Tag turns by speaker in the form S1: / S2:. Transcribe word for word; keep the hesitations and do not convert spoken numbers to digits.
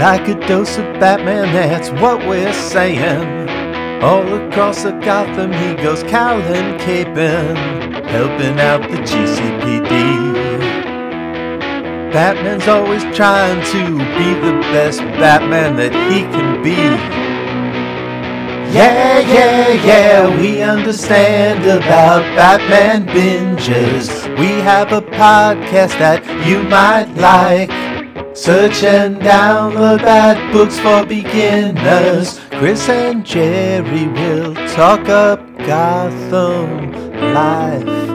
S1: Like a dose of Batman, that's what we're saying. All across the Gotham he goes Callan caping, helping out the G C P D. Batman's always trying to be the best Batman that he can be. Yeah, yeah, yeah, we understand about Batman binges. We have a podcast that you might like. Search and download Bat Books for Beginners. Chris and Jerry will talk up Gotham life.